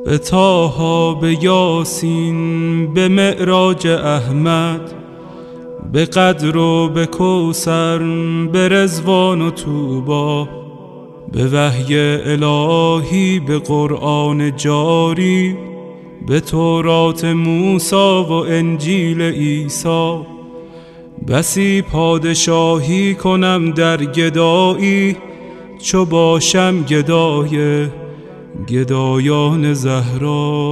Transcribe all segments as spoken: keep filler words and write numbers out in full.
به طه، به یاسین، به معراج احمد، به قدر و به کوثر، به رضوان و طوبی، به وحی الهی، به قرآن جاری، به تورات موسی و انجیل عیسی. بسی پادشاهی کنم در گدایی، چو باشم گدای گدایان زهرا.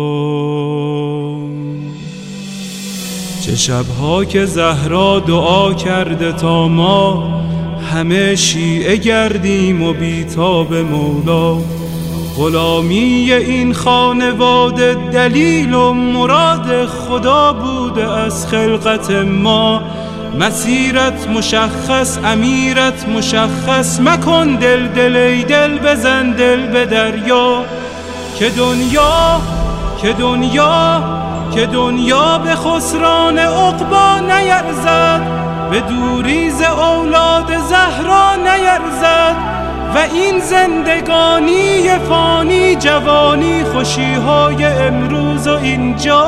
چه شبها که زهرا دعا کرده تا ما همه شیعه گردیم و بیتاب مولا. غلامی این خانواده دلیل و مراد خدا بوده از خلقت ما. مسیرت مشخص، امیرت مشخص، مکن دل دل ای دل، بزن دل به دریا. که دنیا که دنیا که دنیا به خسران عقبی نیرزد، به دوری ز اولاد زهرا نیرزد. و این زندگانی فانی، جوانی خوشیهای امروز و اینجا،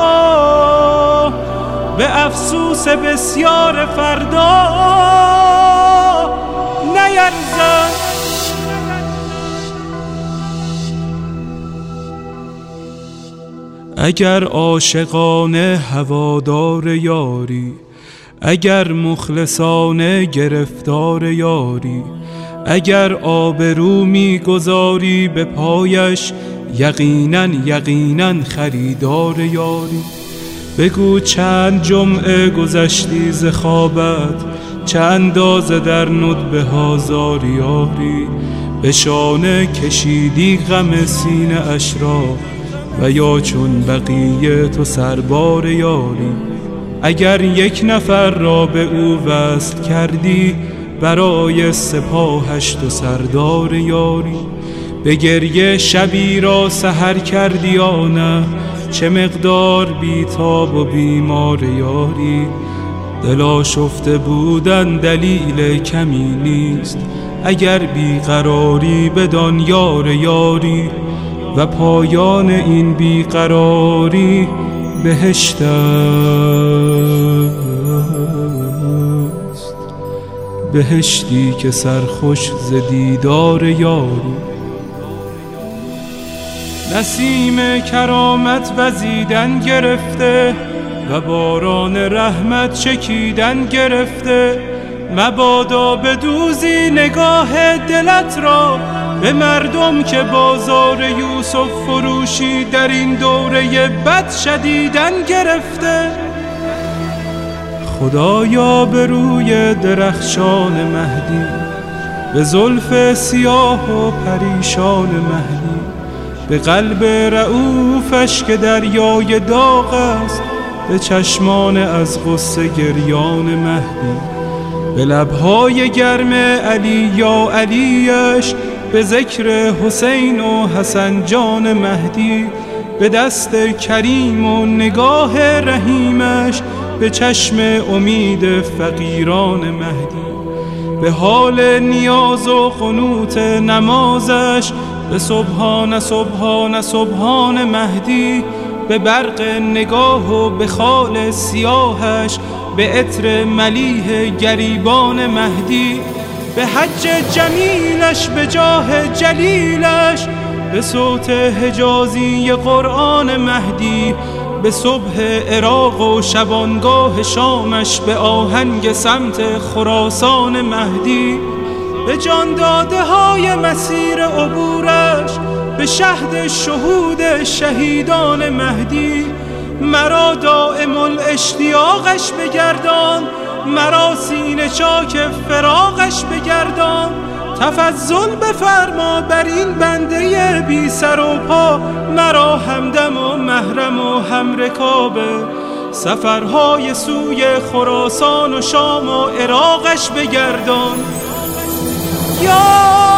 به افسوس بسیار فردا نیرزد. اگر عاشقانه هوادار یاری، اگر مخلصانه گرفتار یاری، اگر آبرو می گذاری به پایش، یقینا یقینا خریدار یاری. بگو چند جمعه گذشتی ز خوابت، چه اندازه در ندبه ها زاری یاری. به شانه کشیدی غم سینه اش را، و یا چون بقیه تو سربار یاری. اگر یک نفر را به او وصل کردی، برای سپاهش تو سردار یاری. به گریه شبی را سحر کردی یا نه، چه مقدار بیتاب و بیمار یاری. دل آشفته بودن دلیل کمی نیست، اگر بیقراری بدان یار یاری. و پایان این بیقراری بهشت است، بهشتی که سرخوش ز دیدار یاری. نسیم کرامت وزیدن گرفته، و باران رحمت چکیدن گرفته. مبادا بدوزی نگاه دلت را به مردم که بازار یوسف فروشی در این دوره بد شدیدن گرفته. خدایا به روی درخشان مهدی، به زلف سیاه و پریشان مهدی، به قلب رؤوفش که دریای داغ است، به چشمان از غصه گریان مهدی، به لبهای گرم علی یا علیش، به ذکر حسین و حسن جان مهدی، به دست کریم و نگاه رحیمش، به چشم امید فقیران مهدی، به حال نیاز و قنوت نمازش، به سبحان سبحان سبحان مهدی، به برق نگاه و به خال سیاهش، به عطر ملیح گریبان مهدی، به حج جمیلش، به جاه جلیلش، به صوت حجازی قرآن مهدی، به صبح عراق و شبانگاه شامش، به آهنگ سمت خراسان مهدی، به جان داده های مسیر عبورش، به شهد شهود شهیدان مهدی. مرا دائم الاشتیاقش بگردان، مرا سینه چاک فراقش بگردان. تفضل بفرما بر این بنده بی سر و پا، مرا همدم و محرم و همرکاب سفرهای سوی خراسان و شام و عراقش بگردان. یا